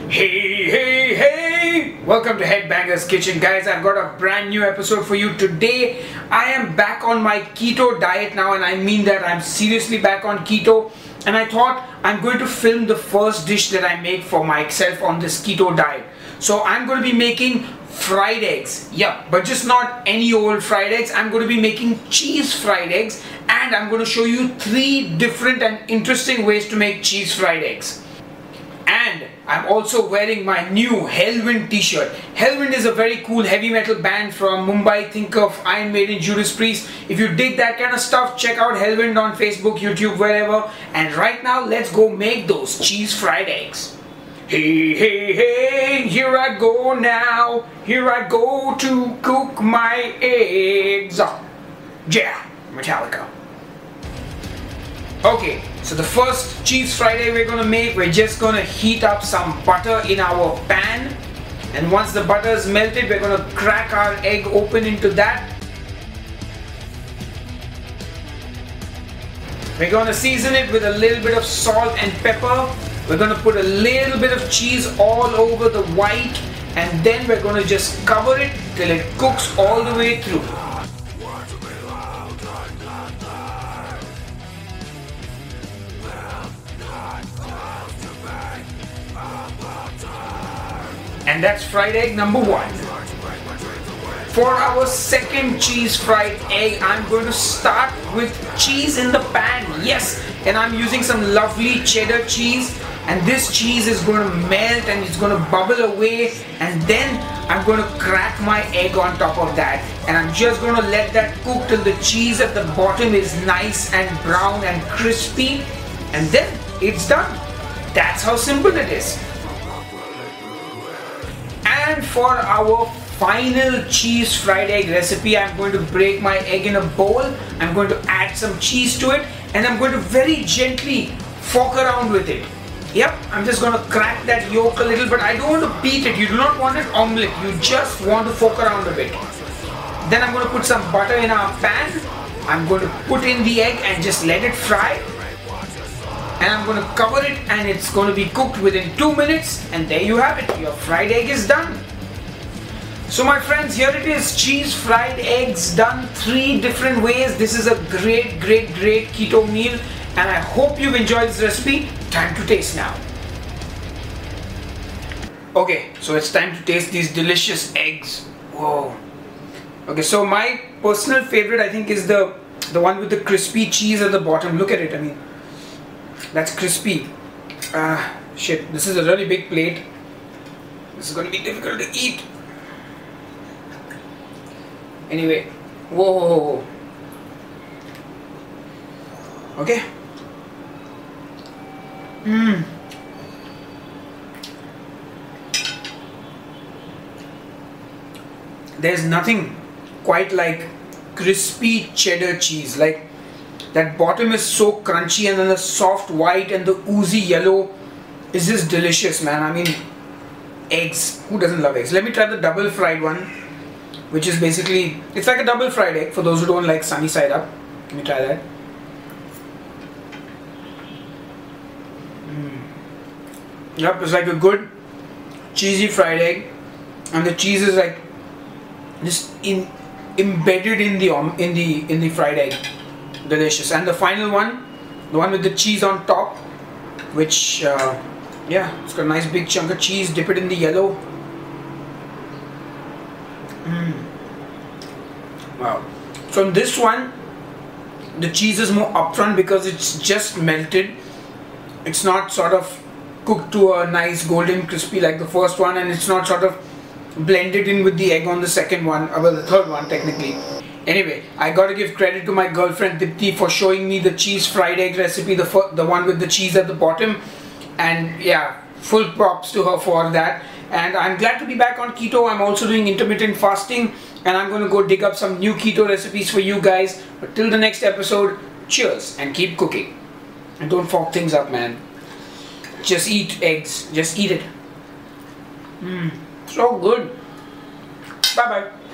Hey! Welcome to Headbangers Kitchen, guys. I've got a brand new episode for you today. I am back on my keto diet now, and I mean that. I'm seriously back on keto, and I thought I'm going to film the first dish that I make for myself on this keto diet. So I'm going to be making fried eggs. Yeah, but just not any old fried eggs. I'm going to be making cheese fried eggs, and I'm going to show you 3 different and interesting ways to make cheese fried eggs. And I'm also wearing my new Hellwind t-shirt. Hellwind is a very cool heavy metal band from Mumbai. Think of Iron Maiden, Judas Priest. If you dig that kind of stuff, check out Hellwind on Facebook, YouTube, wherever. And right now, let's go make those cheese fried eggs. Hey, here I go now. Here I go to cook my eggs. Yeah, Metallica. Okay, so the first cheese fried egg we're gonna make, we're just gonna heat up some butter in our pan, and once the butter is melted, we're gonna crack our egg open into that. We're gonna season it with a little bit of salt and pepper. We're gonna put a little bit of cheese all over the white, and then we're gonna just cover it till it cooks all the way through. And that's fried egg number 1. For our second cheese fried egg, I'm going to start with cheese in the pan. Yes, and I'm using some lovely cheddar cheese, and this cheese is going to melt and it's going to bubble away, and then I'm going to crack my egg on top of that, and I'm just going to let that cook till the cheese at the bottom is nice and brown and crispy, and then it's done. That's how simple it is. And for our final cheese fried egg recipe, I'm going to break my egg in a bowl. I'm going to add some cheese to it, and I'm going to very gently fork around with it. Yep, I'm just going to crack that yolk a little, but I don't want to beat it. You do not want an omelette. You just want to fork around a bit. Then I'm going to put some butter in our pan. I'm going to put in the egg and just let it fry. And I'm going to cover it, and it's going to be cooked within 2 minutes, and there you have it. Your fried egg is done. So my friends, here it is, cheese fried eggs done 3 different ways. This is a great keto meal, and I hope you've enjoyed this recipe. Time to taste now. Okay, so it's time to taste these delicious eggs. Whoa. Okay, so my personal favorite, I think, is the one with the crispy cheese at the bottom. Look at it, I mean, that's crispy. Shit, this is a really big plate. This is going to be difficult to eat. Anyway, whoa. Okay. There's nothing quite like crispy cheddar cheese. Like, that bottom is so crunchy, and then the soft white and the oozy yellow is just delicious, man. I mean, eggs. Who doesn't love eggs? Let me try the double fried one, which is basically, it's like a double fried egg for those who don't like sunny side up. Let me try that. Yep, it's like a good cheesy fried egg, and the cheese is like just embedded in the fried egg. Delicious. And the final one, the one with the cheese on top, which yeah, it's got a nice big chunk of cheese. Dip it in the yellow. Wow. So in this one, the cheese is more upfront because it's just melted. It's not sort of cooked to a nice golden crispy like the first one, and it's not sort of blended in with the egg on the second one, well, the third one technically. Anyway, I gotta give credit to my girlfriend Dipti for showing me the cheese fried egg recipe, the one with the cheese at the bottom, and yeah, full props to her for that. And I'm glad to be back on keto. I'm also doing intermittent fasting, and I'm gonna go dig up some new keto recipes for you guys. But till the next episode, cheers and keep cooking. And don't fuck things up, man. Just eat eggs. Just eat it. So good. Bye bye.